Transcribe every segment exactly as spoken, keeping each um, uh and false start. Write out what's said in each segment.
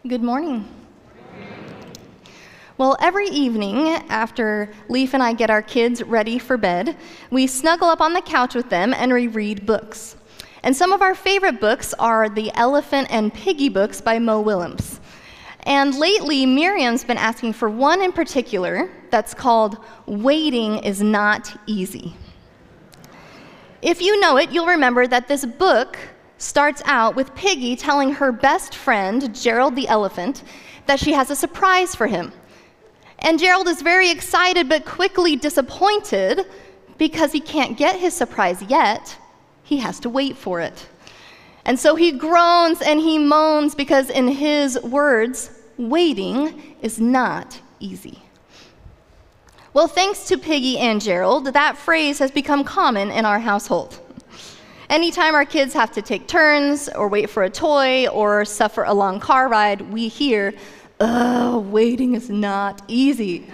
Good morning. Well, every evening after Leaf and I get our kids ready for bed, we snuggle up on the couch with them and we read books. And some of our favorite books are the Elephant and Piggy books by Mo Willems. And lately, Miriam's been asking for one in particular that's called Waiting is Not Easy. If you know it, you'll remember that this book starts out with Piggy telling her best friend, Gerald the elephant, that she has a surprise for him. And Gerald is very excited but quickly disappointed because he can't get his surprise yet. He has to wait for it. And so he groans and he moans because, in his words, waiting is not easy. Well, thanks to Piggy and Gerald, that phrase has become common in our household. Anytime our kids have to take turns or wait for a toy or suffer a long car ride, we hear, "Oh, waiting is not easy."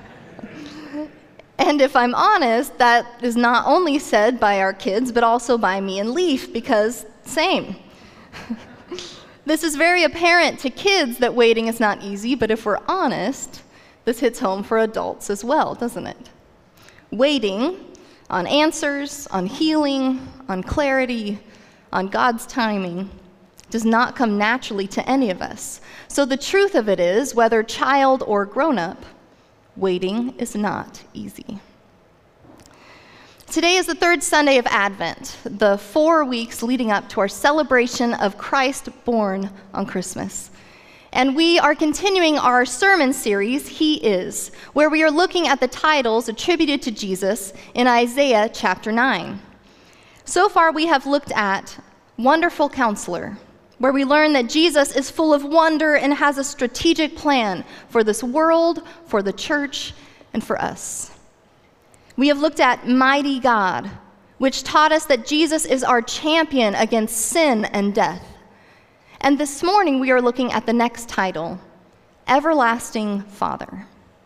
And if I'm honest, that is not only said by our kids, but also by me and Leaf, because same. This is very apparent to kids that waiting is not easy, but if we're honest, this hits home for adults as well, doesn't it? Waiting on answers, on healing, on clarity, on God's timing, does not come naturally to any of us. So the truth of it is, whether child or grown-up, waiting is not easy. Today is the third Sunday of Advent, the four weeks leading up to our celebration of Christ born on Christmas. And we are continuing our sermon series, He Is, where we are looking at the titles attributed to Jesus in Isaiah chapter nine. So far, we have looked at Wonderful Counselor, where we learn that Jesus is full of wonder and has a strategic plan for this world, for the church, and for us. We have looked at Mighty God, which taught us that Jesus is our champion against sin and death. And this morning, we are looking at the next title, Everlasting Father.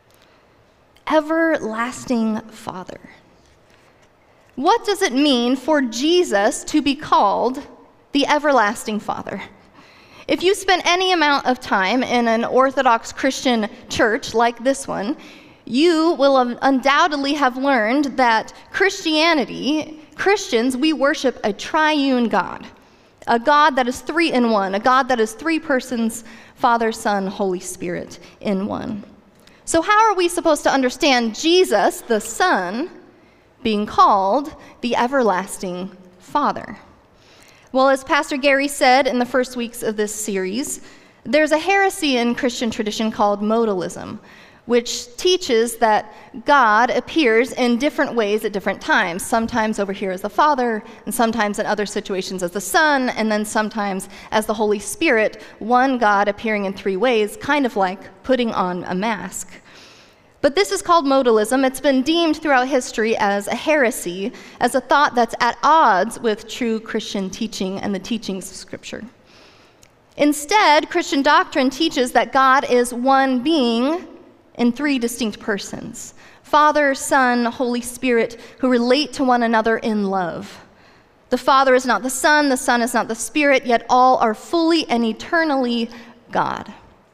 Everlasting Father. What does it mean for Jesus to be called the Everlasting Father? If you spend any amount of time in an Orthodox Christian church like this one, you will undoubtedly have learned that Christianity, Christians, we worship a triune God. A God that is three in one, a God that is three persons, Father, Son, Holy Spirit in one. So how are we supposed to understand Jesus, the Son, being called the Everlasting Father? Well, as Pastor Gary said in the first weeks of this series, there's a heresy in Christian tradition called modalism, which teaches that God appears in different ways at different times, sometimes over here as the Father, and sometimes in other situations as the Son, and then sometimes as the Holy Spirit, one God appearing in three ways, kind of like putting on a mask. But this is called modalism. It's been deemed throughout history as a heresy, as a thought that's at odds with true Christian teaching and the teachings of Scripture. Instead, Christian doctrine teaches that God is one being in three distinct persons, Father, Son, Holy Spirit, who relate to one another in love. The Father is not the Son, the Son is not the Spirit, yet all are fully and eternally God.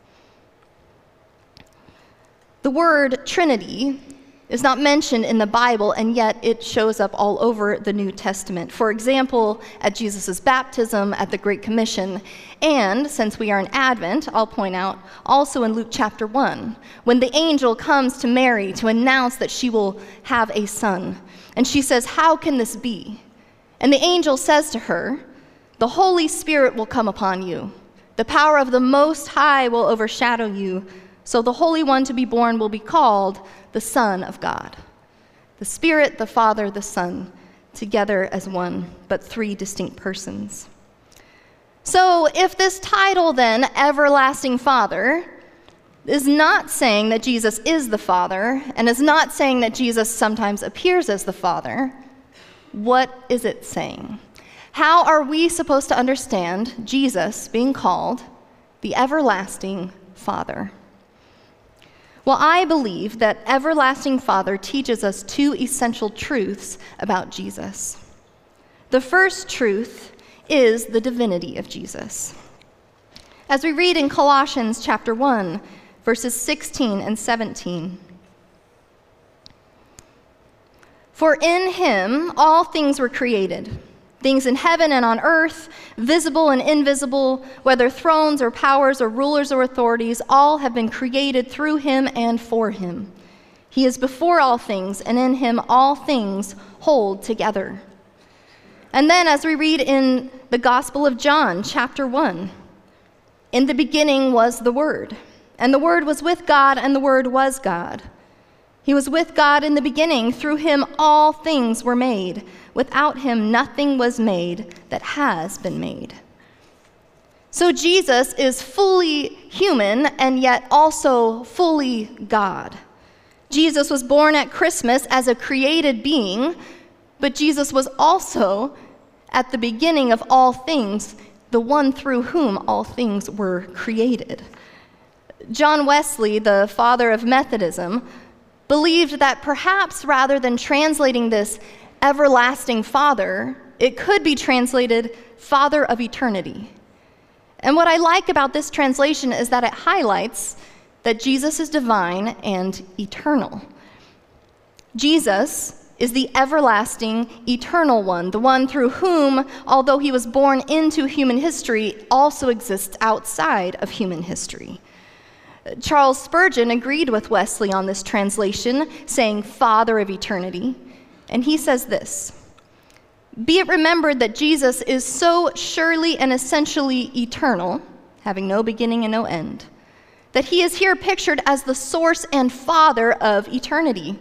The word Trinity is not mentioned in the Bible, and yet it shows up all over the New Testament. For example, at Jesus' baptism, at the Great Commission, and, since we are in Advent, I'll point out, also in Luke chapter one, when the angel comes to Mary to announce that she will have a son. And she says, "How can this be?" And the angel says to her, "The Holy Spirit will come upon you. The power of the Most High will overshadow you. So the Holy One to be born will be called the Son of God." The Spirit, the Father, the Son, together as one, but three distinct persons. So if this title then, Everlasting Father, is not saying that Jesus is the Father, and is not saying that Jesus sometimes appears as the Father, what is it saying? How are we supposed to understand Jesus being called the Everlasting Father? Well, I believe that Everlasting Father teaches us two essential truths about Jesus. The first truth is the divinity of Jesus. As we read in Colossians chapter one, verses sixteen and seventeen. For in him all things were created, things in heaven and on earth, visible and invisible, whether thrones or powers or rulers or authorities, all have been created through him and for him. He is before all things, and in him all things hold together. And then as we read in the Gospel of John, chapter one, in the beginning was the Word, and the Word was with God, and the Word was God. He was with God in the beginning. Through him all things were made. Without him nothing was made that has been made. So Jesus is fully human and yet also fully God. Jesus was born at Christmas as a created being, but Jesus was also at the beginning of all things, the one through whom all things were created. John Wesley, the father of Methodism, believed that perhaps rather than translating this everlasting Father, it could be translated Father of Eternity. And what I like about this translation is that it highlights that Jesus is divine and eternal. Jesus is the everlasting, eternal one, the one through whom, although he was born into human history, also exists outside of human history. Charles Spurgeon agreed with Wesley on this translation, saying Father of Eternity. And he says this: "Be it remembered that Jesus is so surely and essentially eternal, having no beginning and no end, that he is here pictured as the source and father of eternity.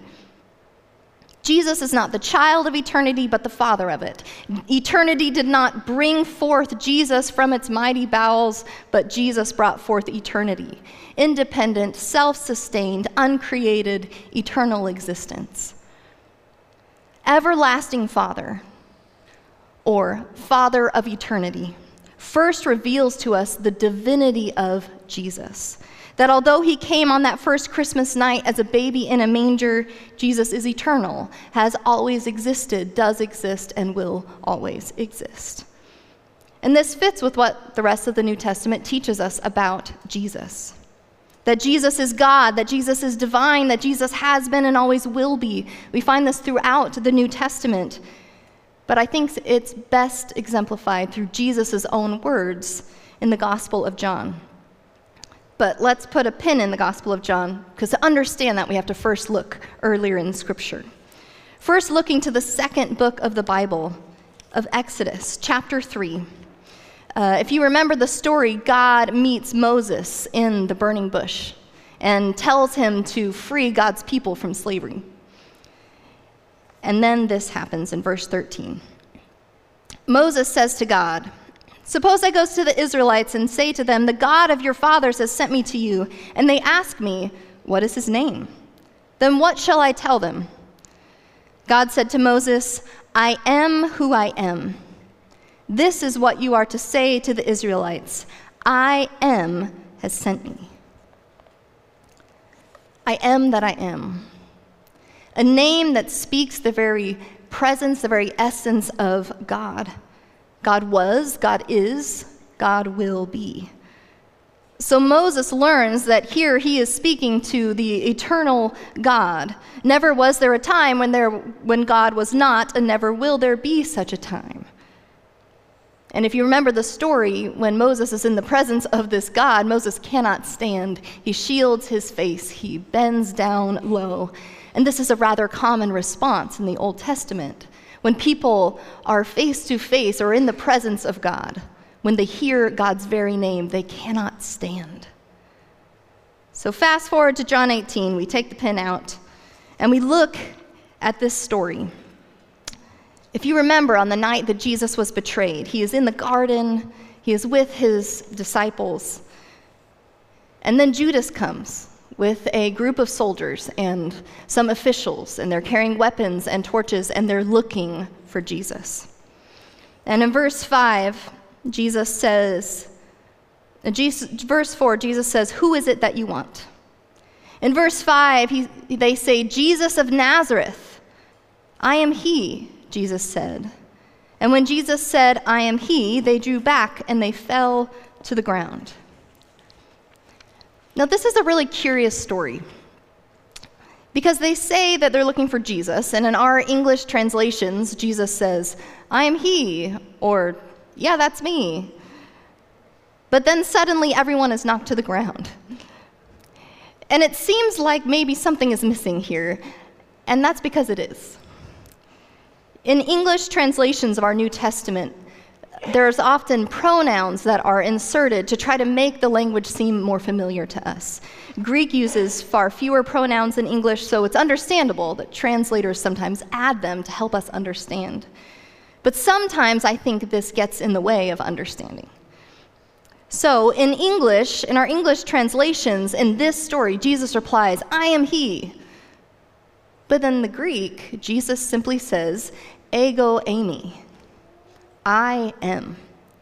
Jesus is not the child of eternity, but the father of it. Eternity did not bring forth Jesus from its mighty bowels, but Jesus brought forth eternity, independent, self-sustained, uncreated, eternal existence. Everlasting Father, or Father of eternity, first reveals to us the divinity of Jesus. That although he came on that first Christmas night as a baby in a manger, Jesus is eternal, has always existed, does exist, and will always exist. And this fits with what the rest of the New Testament teaches us about Jesus. That Jesus is God, that Jesus is divine, that Jesus has been and always will be. We find this throughout the New Testament. But I think it's best exemplified through Jesus' own words in the Gospel of John. But let's put a pin in the Gospel of John, because to understand that, we have to first look earlier in Scripture. First, looking to the second book of the Bible, of Exodus, chapter three. Uh, if you remember the story, God meets Moses in the burning bush and tells him to free God's people from slavery. And then this happens in verse thirteen. Moses says to God, "Suppose I go to the Israelites and say to them, 'The God of your fathers has sent me to you,' and they ask me, 'What is his name?' Then what shall I tell them?" God said to Moses, "I am who I am. This is what you are to say to the Israelites, 'I am has sent me.'" I am that I am. A name that speaks the very presence, the very essence of God. God was, God is, God will be. So Moses learns that here he is speaking to the eternal God. Never was there a time when there when God was not, and never will there be such a time. And if you remember the story, when Moses is in the presence of this God, Moses cannot stand. He shields his face. He bends down low. And this is a rather common response in the Old Testament. When people are face to face or in the presence of God, when they hear God's very name, they cannot stand. So fast forward to John eighteen, we take the pen out, and we look at this story. If you remember, on the night that Jesus was betrayed, he is in the garden, he is with his disciples, and then Judas comes with a group of soldiers and some officials, and they're carrying weapons and torches, and they're looking for Jesus. And in verse five, Jesus says, Jesus, verse four, Jesus says, "Who is it that you want?" In verse five, he, they say, "Jesus of Nazareth." "I am he," Jesus said. And when Jesus said, "I am he," they drew back and they fell to the ground. Now, this is a really curious story because they say that they're looking for Jesus, and in our English translations, Jesus says, "I am he," or, "Yeah, that's me." But then suddenly everyone is knocked to the ground. And it seems like maybe something is missing here, and that's because it is. In English translations of our New Testament, there's often pronouns that are inserted to try to make the language seem more familiar to us. Greek uses far fewer pronouns than English, so it's understandable that translators sometimes add them to help us understand. But sometimes I think this gets in the way of understanding. So in English, in our English translations, in this story, Jesus replies, "I am he." But in the Greek, Jesus simply says, "Ego eimi." I am.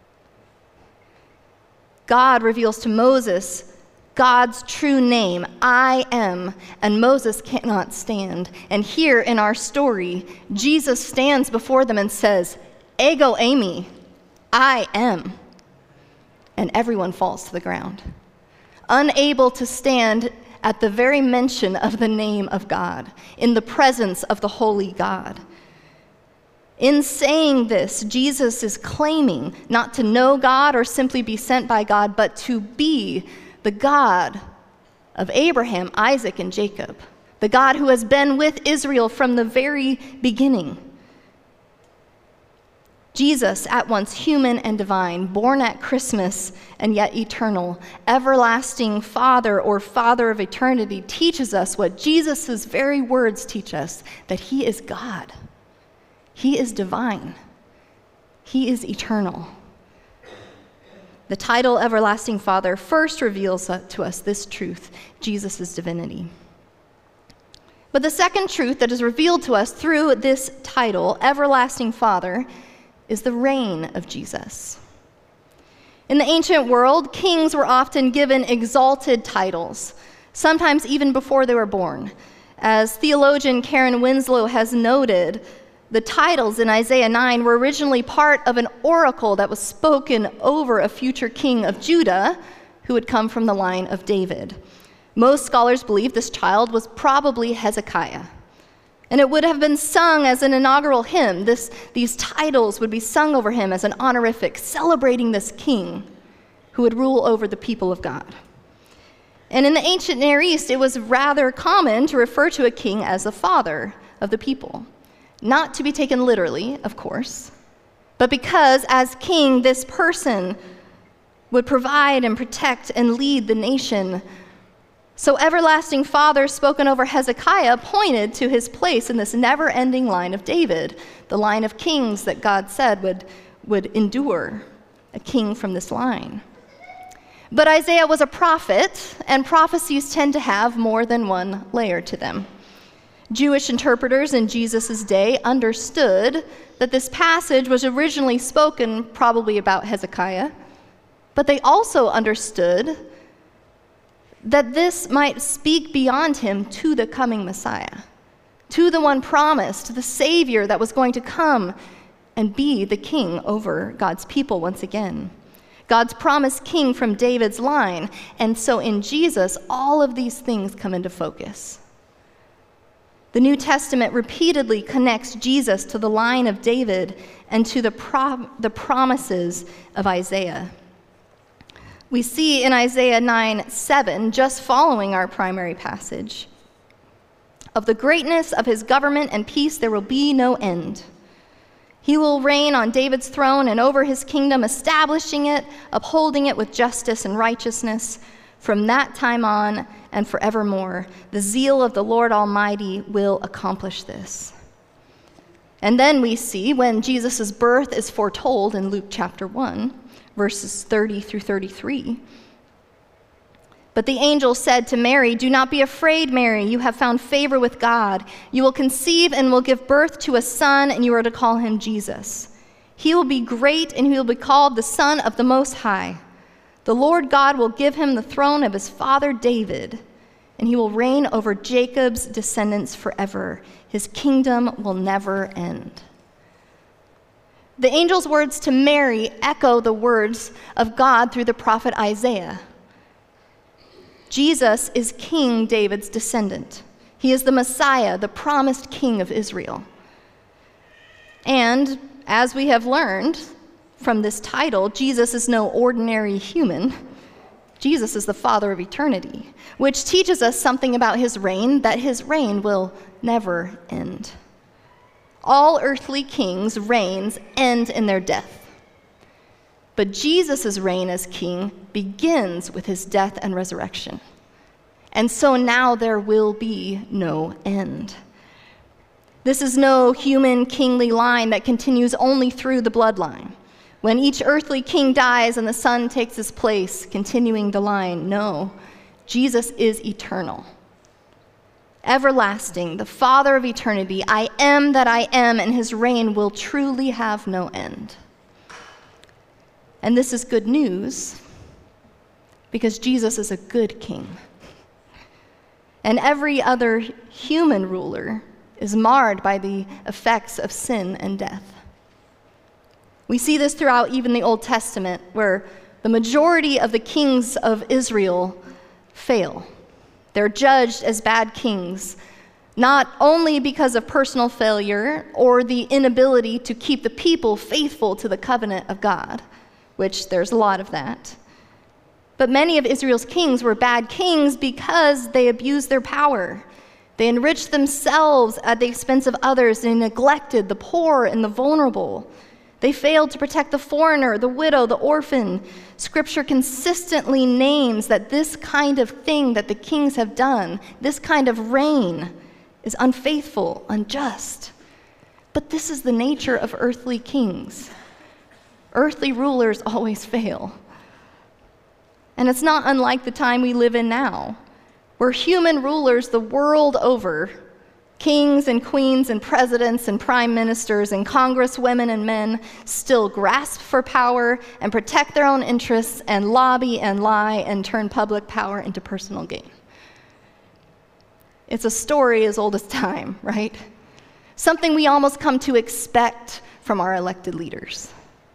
God reveals to Moses God's true name, I am, and Moses cannot stand. And here in our story, Jesus stands before them and says, "Ego eimi, I am." And everyone falls to the ground, unable to stand at the very mention of the name of God, in the presence of the holy God. In saying this, Jesus is claiming not to know God or simply be sent by God, but to be the God of Abraham, Isaac, and Jacob, the God who has been with Israel from the very beginning. Jesus, at once human and divine, born at Christmas and yet eternal, everlasting Father or Father of eternity, teaches us what Jesus' very words teach us, that he is God. He is divine. He is eternal. The title Everlasting Father first reveals to us this truth, Jesus' divinity. But the second truth that is revealed to us through this title, Everlasting Father, is the reign of Jesus. In the ancient world, kings were often given exalted titles, sometimes even before they were born. As theologian Karen Winslow has noted, the titles in Isaiah nine were originally part of an oracle that was spoken over a future king of Judah who would come from the line of David. Most scholars believe this child was probably Hezekiah. And it would have been sung as an inaugural hymn. This, these titles would be sung over him as an honorific, celebrating this king who would rule over the people of God. And in the ancient Near East, it was rather common to refer to a king as the father of the people. Not to be taken literally, of course, but because as king, this person would provide and protect and lead the nation. So Everlasting Father, spoken over Hezekiah, pointed to his place in this never-ending line of David, the line of kings that God said would, would endure, a king from this line. But Isaiah was a prophet, and prophecies tend to have more than one layer to them. Jewish interpreters in Jesus' day understood that this passage was originally spoken probably about Hezekiah, but they also understood that this might speak beyond him to the coming Messiah, to the one promised, the Savior that was going to come and be the king over God's people once again. God's promised king from David's line. And so in Jesus, all of these things come into focus. The New Testament repeatedly connects Jesus to the line of David and to the, pro- the promises of Isaiah. We see in Isaiah nine seven, just following our primary passage, "Of the greatness of his government and peace there will be no end. He will reign on David's throne and over his kingdom, establishing it, upholding it with justice and righteousness from that time on and forevermore. The zeal of the Lord Almighty will accomplish this." And then we see when Jesus' birth is foretold in Luke chapter one, verses thirty through thirty-three. "But the angel said to Mary, 'Do not be afraid, Mary. You have found favor with God. You will conceive and will give birth to a son, and you are to call him Jesus. He will be great, and he will be called the Son of the Most High. The Lord God will give him the throne of his father David, and he will reign over Jacob's descendants forever. His kingdom will never end.'" The angel's words to Mary echo the words of God through the prophet Isaiah. Jesus is King David's descendant. He is the Messiah, the promised King of Israel. And as we have learned from this title, Jesus is no ordinary human. Jesus is the Father of eternity, which teaches us something about his reign, that his reign will never end. All earthly kings' reigns end in their death. But Jesus' reign as king begins with his death and resurrection. And so now there will be no end. This is no human kingly line that continues only through the bloodline. When each earthly king dies and the Son takes his place, continuing the line, no, Jesus is eternal. Everlasting, the Father of eternity, I am that I am, and his reign will truly have no end. And this is good news because Jesus is a good king. And every other human ruler is marred by the effects of sin and death. We see this throughout even the Old Testament, where the majority of the kings of Israel fail. They're judged as bad kings, not only because of personal failure or the inability to keep the people faithful to the covenant of God, which there's a lot of that, but many of Israel's kings were bad kings because they abused their power. They enriched themselves at the expense of others and neglected the poor and the vulnerable. They failed to protect the foreigner, the widow, the orphan. Scripture consistently names that this kind of thing that the kings have done, this kind of reign, is unfaithful, unjust. But this is the nature of earthly kings. Earthly rulers always fail. And it's not unlike the time we live in now, where human rulers the world over, kings and queens and presidents and prime ministers and congresswomen and men, still grasp for power and protect their own interests and lobby and lie and turn public power into personal gain. It's a story as old as time, right? Something we almost come to expect from our elected leaders.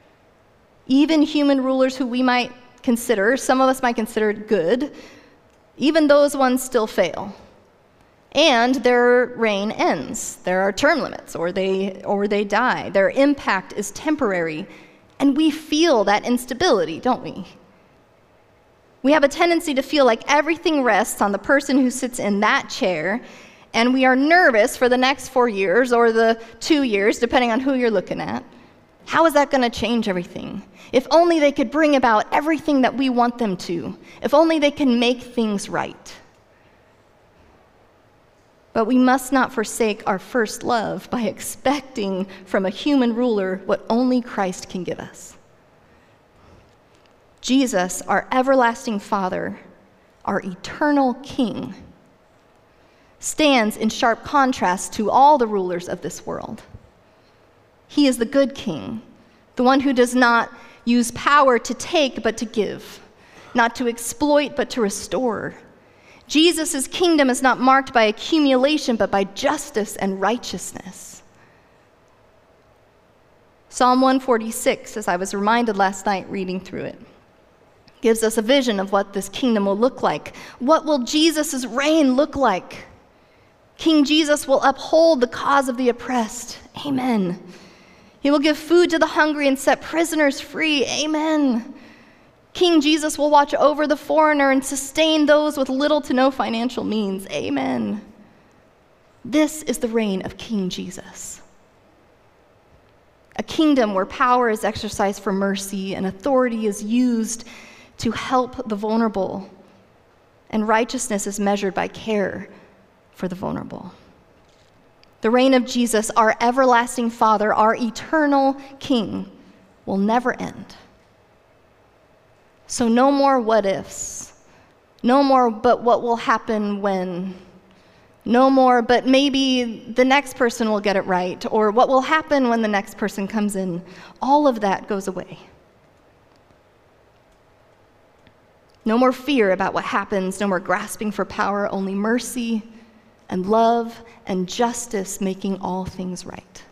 Even human rulers who we might consider, some of us might consider good, even those ones still fail. And their reign ends. There are term limits, or they or they die. Their impact is temporary, and we feel that instability, don't we? We have a tendency to feel like everything rests on the person who sits in that chair, and we are nervous for the next four years or the two years, depending on who you're looking at. How is that going to change everything? If only they could bring about everything that we want them to. If only they can make things right. But we must not forsake our first love by expecting from a human ruler what only Christ can give us. Jesus, our everlasting Father, our eternal King, stands in sharp contrast to all the rulers of this world. He is the good king, the one who does not use power to take but to give, not to exploit but to restore. Jesus' kingdom is not marked by accumulation but by justice and righteousness. Psalm one forty-six, as I was reminded last night reading through it, gives us a vision of what this kingdom will look like. What will Jesus' reign look like? King Jesus will uphold the cause of the oppressed. Amen. He will give food to the hungry and set prisoners free. Amen. King Jesus will watch over the foreigner and sustain those with little to no financial means. Amen. This is the reign of King Jesus. A kingdom where power is exercised for mercy and authority is used to help the vulnerable, and righteousness is measured by care for the vulnerable. The reign of Jesus, our everlasting Father, our eternal King, will never end. So no more what ifs. No more but what will happen when. No more but maybe the next person will get it right, or what will happen when the next person comes in. All of that goes away. No more fear about what happens, no more grasping for power, only mercy and love and justice making all things right.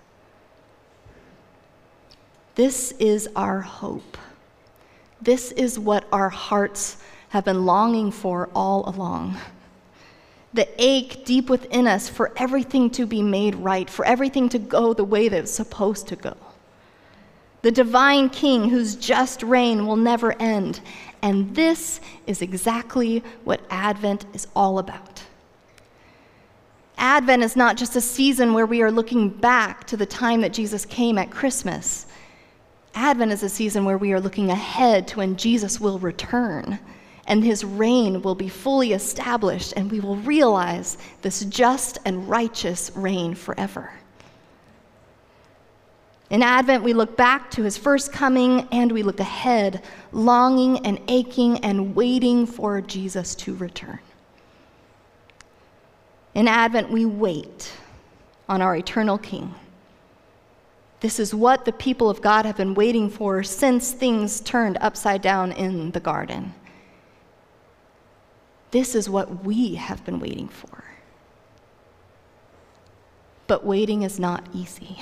This is our hope. This is what our hearts have been longing for all along. The ache deep within us for everything to be made right, for everything to go the way that it's supposed to go. The divine King whose just reign will never end. And this is exactly what Advent is all about. Advent is not just a season where we are looking back to the time that Jesus came at Christmas. Advent is a season where we are looking ahead to when Jesus will return, and his reign will be fully established, and we will realize this just and righteous reign forever. In Advent, we look back to his first coming, and we look ahead, longing and aching and waiting for Jesus to return. In Advent, we wait on our eternal King. This is what the people of God have been waiting for since things turned upside down in the garden. This is what we have been waiting for. But waiting is not easy.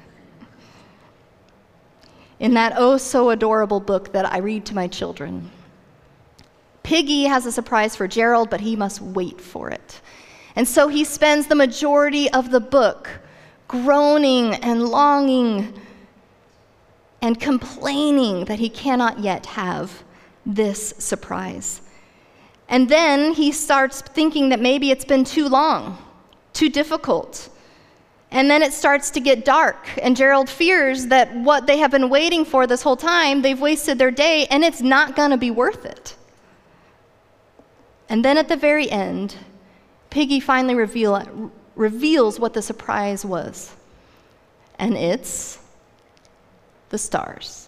In that oh so adorable book that I read to my children, Piggy has a surprise for Gerald, but he must wait for it. And so he spends the majority of the book groaning and longing and complaining that he cannot yet have this surprise. And then he starts thinking that maybe it's been too long, too difficult. And then it starts to get dark, and Gerald fears that what they have been waiting for this whole time, they've wasted their day, and it's not going to be worth it. And then at the very end, Piggy finally reveal, reveals what the surprise was. And it's the stars.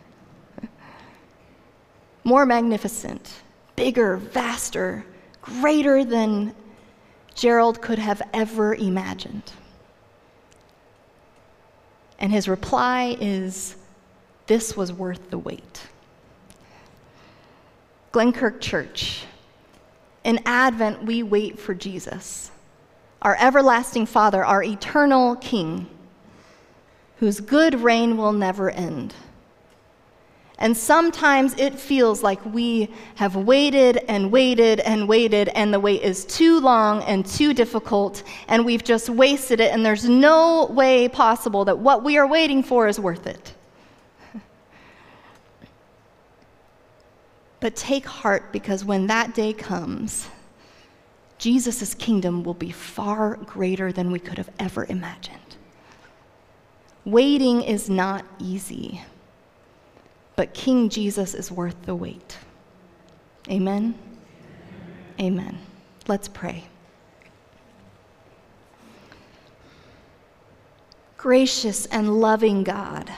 More magnificent, bigger, vaster, greater than Gerald could have ever imagined. And his reply is, this was worth the wait. Glenkirk Church, in Advent, we wait for Jesus, our everlasting Father, our eternal King, whose good reign will never end. And sometimes it feels like we have waited and waited and waited, and the wait is too long and too difficult, and we've just wasted it, and there's no way possible that what we are waiting for is worth it. But take heart, because when that day comes, Jesus' kingdom will be far greater than we could have ever imagined. Waiting is not easy, but King Jesus is worth the wait. Amen? Amen. Let's pray. Gracious and loving God,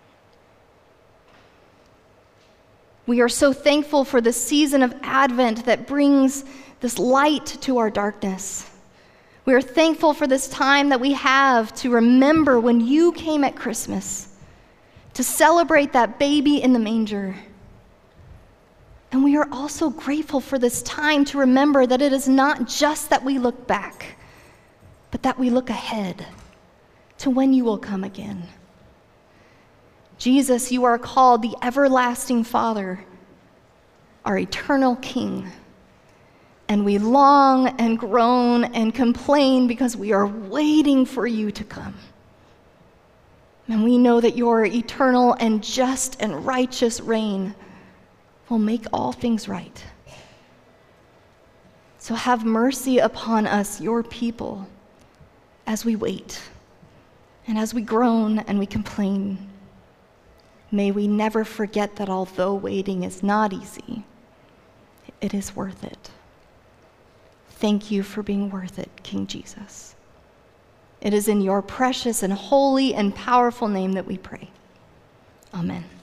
we are so thankful for the season of Advent that brings this light to our darkness. We are thankful for this time that we have to remember when you came at Christmas, to celebrate that baby in the manger. And we are also grateful for this time to remember that it is not just that we look back, but that we look ahead to when you will come again. Jesus, you are called the everlasting Father, our eternal King. And we long and groan and complain because we are waiting for you to come. And we know that your eternal and just and righteous reign will make all things right. So have mercy upon us, your people, as we wait and as we groan and we complain. May we never forget that although waiting is not easy, it is worth it. Thank you for being worth it, King Jesus. It is in your precious and holy and powerful name that we pray. Amen.